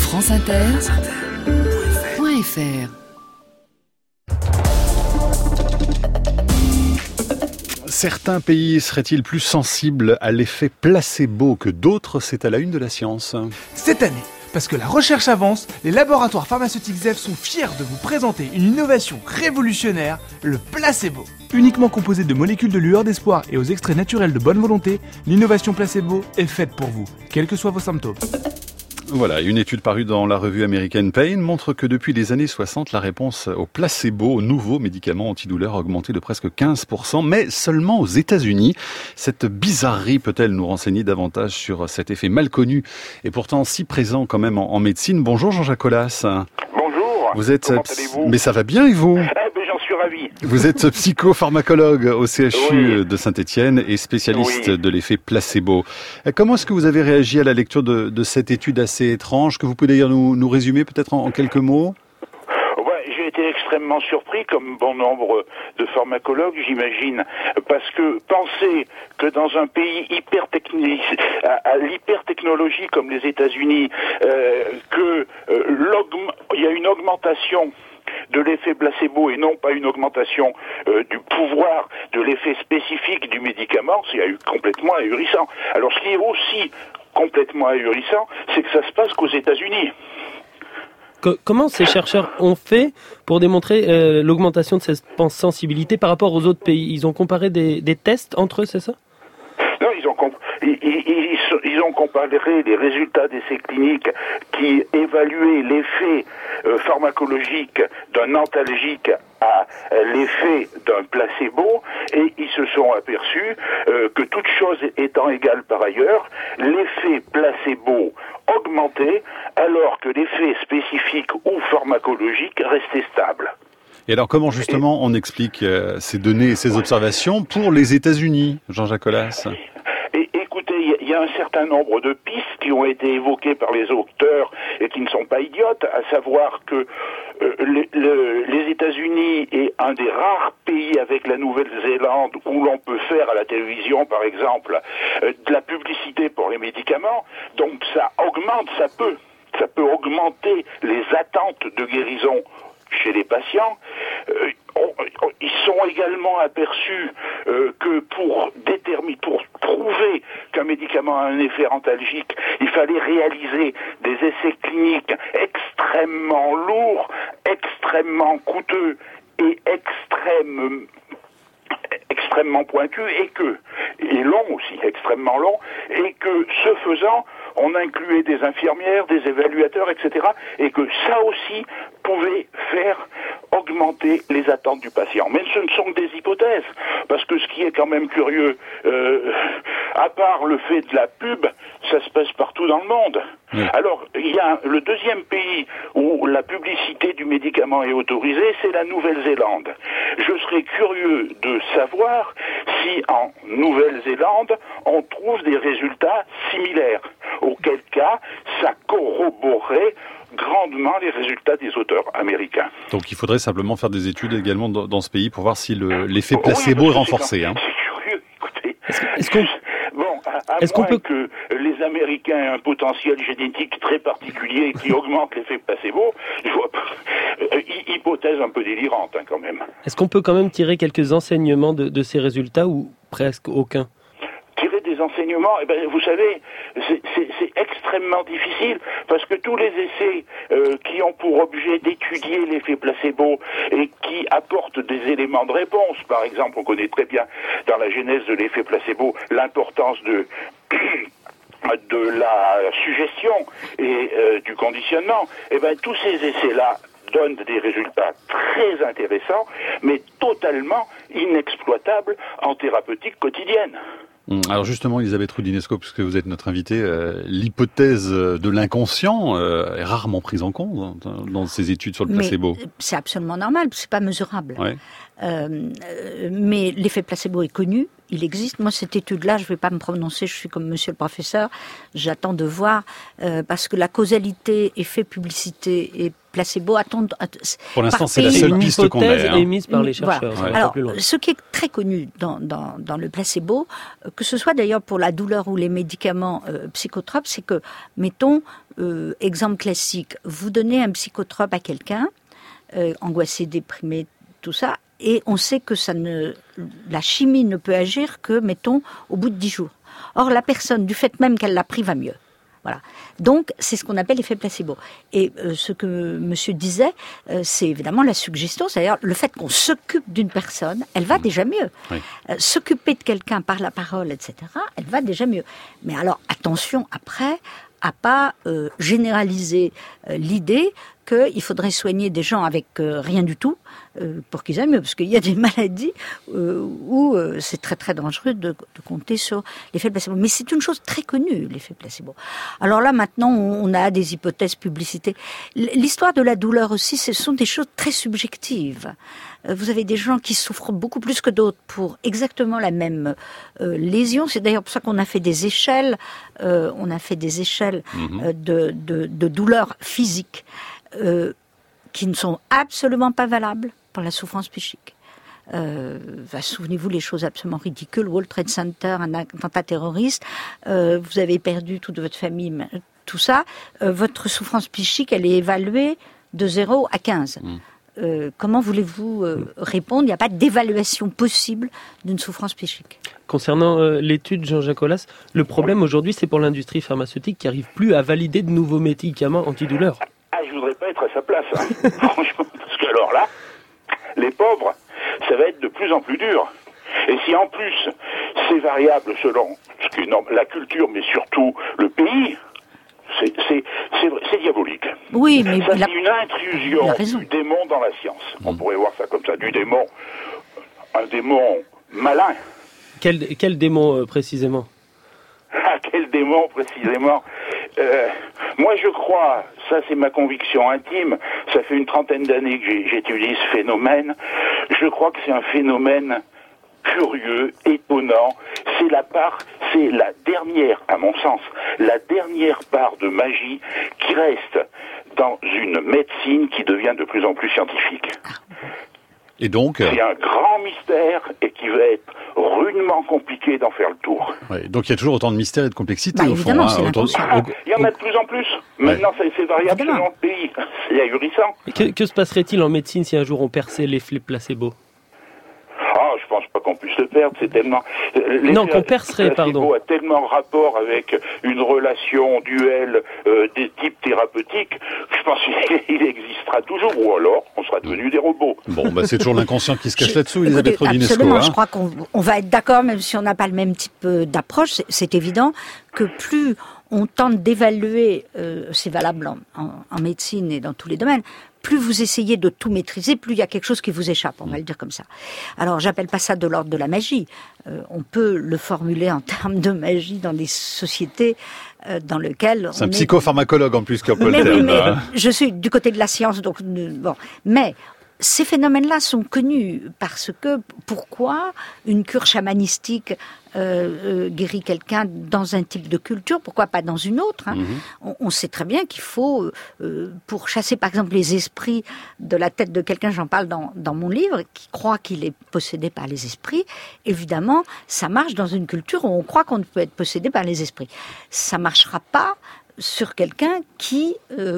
franceinter.fr. Certains pays seraient-ils plus sensibles à l'effet placebo que d'autres? C'est à la une de la science. Cette année, parce que la recherche avance, les laboratoires pharmaceutiques ZEF sont fiers de vous présenter une innovation révolutionnaire, le placebo. Uniquement composé de molécules de lueur d'espoir et aux extraits naturels de bonne volonté, l'innovation placebo est faite pour vous, quels que soient vos symptômes. Voilà, une étude parue dans la revue American Pain montre que depuis les années 60, la réponse au placebo, aux nouveaux médicaments antidouleurs, a augmenté de presque 15%, mais seulement aux États-Unis. Cette bizarrerie peut-elle nous renseigner davantage sur cet effet mal connu et pourtant si présent quand même en médecine? Bonjour Jean-Jacques Collas. Bonjour. Vous êtes Comment allez-vous? Mais ça va bien et vous? J'en suis ravi. Vous êtes psychopharmacologue au CHU de Saint-Étienne et spécialiste de l'effet placebo. Comment est-ce que vous avez réagi à la lecture de cette étude assez étrange, que vous pouvez d'ailleurs nous résumer peut-être en quelques mots? J'ai été extrêmement surpris, comme bon nombre de pharmacologues, j'imagine, parce que penser que dans un pays à l'hypertechnologie comme les États-Unis, il y a une augmentation de l'effet placebo et non pas une augmentation du pouvoir de l'effet spécifique du médicament, c'est complètement ahurissant. Alors ce qui est aussi complètement ahurissant, c'est que ça se passe qu'aux États-Unis. Comment ces chercheurs ont fait pour démontrer l'augmentation de cette sensibilité par rapport aux autres pays? Ils ont comparé des tests entre eux, c'est ça? Non, ils ont comparé les résultats d'essais cliniques qui évaluaient l'effet pharmacologique d'un antalgique à l'effet d'un placebo, et ils se sont aperçus que toutes choses étant égales par ailleurs, l'effet placebo augmentait alors que l'effet spécifique ou pharmacologique restait stable. Et alors comment justement on explique ces données et ces observations pour les États-Unis, Jean-Jacques Collas? Écoutez, il y a un certain nombre de pistes qui ont été évoquées par les auteurs et qui ne sont pas idiotes, à savoir que les États-Unis est un des rares pays avec la Nouvelle-Zélande où l'on peut faire à la télévision, par exemple, de la publicité pour les médicaments. Donc ça augmente, ça peut augmenter les attentes de guérison chez les patients. Ils sont également aperçus que pour prouver qu'un médicament a un effet antalgique, il fallait réaliser des essais cliniques extrêmement lourds, extrêmement coûteux et extrêmement pointus et longs aussi, extrêmement longs, et que ce faisant, on incluait des infirmières, des évaluateurs, etc., et que ça aussi pouvait faire augmenter les attentes du patient. Mais ce ne sont que des hypothèses, parce que ce qui est quand même curieux, à part le fait de la pub, ça se passe partout dans le monde. Oui. Alors, il y a le deuxième pays où la publicité du médicament est autorisée, c'est la Nouvelle-Zélande. Je serais curieux de savoir si en Nouvelle-Zélande, on trouve des résultats similaires. Auquel cas, ça corroborerait grandement les résultats des auteurs américains. Donc il faudrait simplement faire des études également dans ce pays pour voir si l'effet placebo est renforcé. C'est curieux, écoutez. Est-ce qu'on peut que les Américains aient un potentiel génétique très particulier qui augmente l'effet placebo, je vois pas. Hypothèse un peu délirante quand même. Est-ce qu'on peut quand même tirer quelques enseignements de ces résultats ou presque aucun? Tirer des enseignements, vous savez, c'est extrêmement difficile parce que tous les essais qui ont pour objet d'étudier l'effet placebo et qui apportent des éléments de réponse, par exemple, on connaît très bien dans la genèse de l'effet placebo l'importance de la suggestion et du conditionnement, tous ces essais-là donnent des résultats très intéressants, mais totalement inexploitables en thérapeutique quotidienne. Alors justement, Elisabeth Roudinesco, puisque vous êtes notre invitée, l'hypothèse de l'inconscient est rarement prise en compte dans ces études sur le placebo. Mais c'est absolument normal, c'est pas mesurable. Ouais. Mais l'effet placebo est connu, il existe. Moi, cette étude-là, je ne vais pas me prononcer, je suis comme monsieur le professeur, j'attends de voir, parce que la causalité effet publicité et placebo attendent... Pour l'instant, c'est la seule piste qu'on ait. Émise par les chercheurs. Voilà. Alors, ce qui est très connu dans le placebo, que ce soit d'ailleurs pour la douleur ou les médicaments psychotropes, c'est que, mettons, exemple classique, vous donnez un psychotrope à quelqu'un, angoissé, déprimé, tout ça, et on sait que la chimie ne peut agir que, mettons, au bout de 10 jours. Or, la personne, du fait même qu'elle l'a pris, va mieux. Voilà. Donc, c'est ce qu'on appelle l'effet placebo. Et ce que monsieur disait, c'est évidemment la suggestion, c'est-à-dire le fait qu'on s'occupe d'une personne, elle va déjà mieux. Oui. S'occuper de quelqu'un par la parole, etc., elle va déjà mieux. Mais alors, attention, après, à pas généraliser l'idée qu'il faudrait soigner des gens avec rien du tout pour qu'ils aillent mieux, parce qu'il y a des maladies où c'est très très dangereux de compter sur l'effet placebo. Mais c'est une chose très connue, l'effet placebo. Alors là, maintenant, on a des hypothèses publicité. L'histoire de la douleur aussi, ce sont des choses très subjectives. Vous avez des gens qui souffrent beaucoup plus que d'autres pour exactement la même lésion. C'est d'ailleurs pour ça qu'on a fait des échelles. De douleur physique qui ne sont absolument pas valables pour la souffrance psychique. Souvenez-vous les choses absolument ridicules. World Trade Center, un attentat terroriste. Vous avez perdu toute votre famille, tout ça. Votre souffrance psychique, elle est évaluée de 0 à 15. Comment voulez-vous répondre ? Il n'y a pas d'évaluation possible d'une souffrance psychique. Concernant l'étude Jean-Jacques Aulas, le problème aujourd'hui, c'est pour l'industrie pharmaceutique qui n'arrive plus à valider de nouveaux médicaments antidouleurs. Je voudrais pas être à sa place, hein. Franchement, parce que alors là, les pauvres, ça va être de plus en plus dur. Et si en plus, c'est variable selon ce qui est la culture, mais surtout le pays, c'est diabolique. Oui, mais ça, c'est une intrusion du démon dans la science. On pourrait voir ça comme ça, du démon, un démon malin. Quel démon précisément ? Quel démon précisément ? Moi, je crois, ça c'est ma conviction intime, ça fait une trentaine d'années que j'étudie ce phénomène, je crois que c'est un phénomène curieux, étonnant, c'est la dernière, à mon sens, la dernière part de magie qui reste dans une médecine qui devient de plus en plus scientifique. Et donc, c'est un grand mystère et qui va être rudement compliqué d'en faire le tour. Ouais, donc il y a toujours autant de mystères et de complexité au fond. Il y en a de plus en plus. Maintenant, c'est variable selon le pays. C'est ahurissant. Que se passerait-il en médecine si un jour on perçait l'effet placebo ? Je pense pas qu'on puisse le perdre, c'est tellement... qu'on percerait, pardon. A tellement rapport avec une relation duel des types thérapeutiques, je pense qu'il existera toujours, ou alors on sera devenus des robots. Bon, c'est toujours l'inconscient qui se cache là-dessous, Elisabeth Rodinesco. Absolument, je crois qu'on va être d'accord, même si on n'a pas le même type d'approche, c'est évident que plus on tente d'évaluer, c'est valable en médecine et dans tous les domaines, plus vous essayez de tout maîtriser, plus il y a quelque chose qui vous échappe, on va le dire comme ça. Alors, j'appelle pas ça de l'ordre de la magie. On peut le formuler en termes de magie dans des sociétés dans lesquelles... C'est un psychopharmacologue en plus qui emploie le terme. Mais je suis du côté de la science, donc bon. Mais ces phénomènes-là sont connus parce que pourquoi une cure chamanistique guérit quelqu'un dans un type de culture, pourquoi pas dans une autre, hein. On sait très bien qu'il faut, pour chasser par exemple les esprits de la tête de quelqu'un, j'en parle dans mon livre, qui croit qu'il est possédé par les esprits, évidemment, ça marche dans une culture où on croit qu'on ne peut être possédé par les esprits. Ça marchera pas sur quelqu'un qui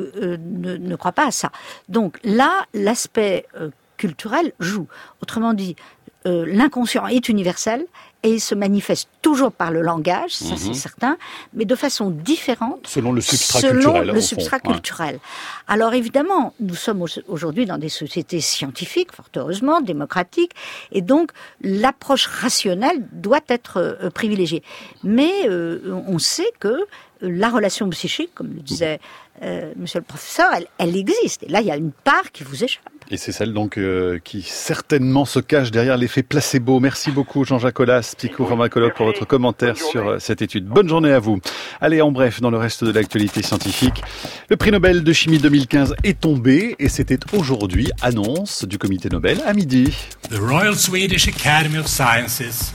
ne croit pas à ça. Donc là, l'aspect culturel joue. Autrement dit, l'inconscient est universel et il se manifeste toujours par le langage, ça c'est certain, mais de façon différente selon le substrat culturel. Alors évidemment, nous sommes aujourd'hui dans des sociétés scientifiques, fort heureusement, démocratiques, et donc l'approche rationnelle doit être privilégiée. Mais on sait que la relation psychique, comme le disait monsieur le professeur, elle existe. Et là, il y a une part qui vous échappe. Et c'est celle donc qui certainement se cache derrière l'effet placebo. Merci beaucoup Jean-Jacques Aulas, psychopharmacologue, pour votre commentaire sur cette étude. Bonne journée à vous. Allez, en bref, dans le reste de l'actualité scientifique, le prix Nobel de chimie 2015 est tombé et c'était aujourd'hui, annonce du comité Nobel à midi. The Royal Swedish Academy of Sciences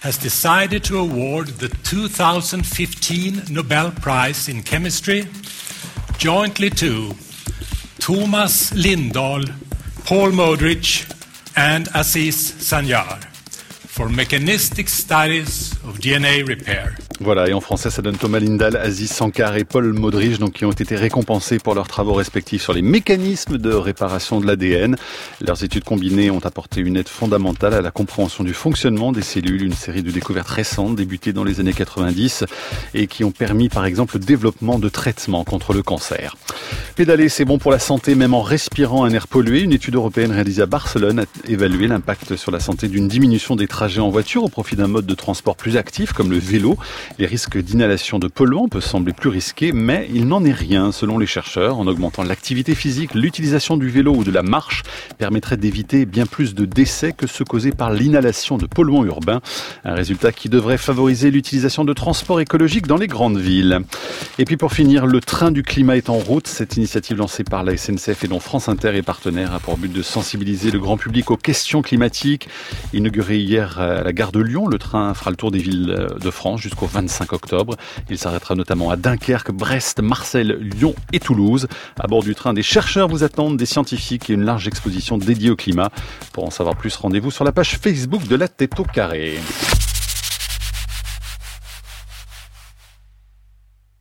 has decided to award the 2015 Nobel Prize in Chemistry jointly to Thomas Lindahl, Paul Modrich, and Aziz Sanyar for mechanistic studies of DNA repair. Voilà, et en français, ça donne Thomas Lindahl, Aziz Sankar et Paul Modrich, donc qui ont été récompensés pour leurs travaux respectifs sur les mécanismes de réparation de l'ADN. Leurs études combinées ont apporté une aide fondamentale à la compréhension du fonctionnement des cellules, une série de découvertes récentes débutées dans les années 90 et qui ont permis, par exemple, le développement de traitements contre le cancer. Pédaler, c'est bon pour la santé, même en respirant un air pollué. Une étude européenne réalisée à Barcelone a évalué l'impact sur la santé d'une diminution des trajets en voiture au profit d'un mode de transport plus actif comme le vélo. Les risques d'inhalation de polluants peuvent sembler plus risqués, mais il n'en est rien selon les chercheurs. En augmentant l'activité physique, l'utilisation du vélo ou de la marche permettrait d'éviter bien plus de décès que ceux causés par l'inhalation de polluants urbains. Un résultat qui devrait favoriser l'utilisation de transports écologiques dans les grandes villes. Et puis pour finir, le train du climat est en route. Cette initiative lancée par la SNCF et dont France Inter est partenaire a pour but de sensibiliser le grand public aux questions climatiques. Inauguré hier à la gare de Lyon, le train fera le tour des villes de France jusqu'au 25 octobre. Il s'arrêtera notamment à Dunkerque, Brest, Marseille, Lyon et Toulouse. À bord du train, des chercheurs vous attendent, des scientifiques et une large exposition dédiée au climat. Pour en savoir plus, rendez-vous sur la page Facebook de La Tête au Carré.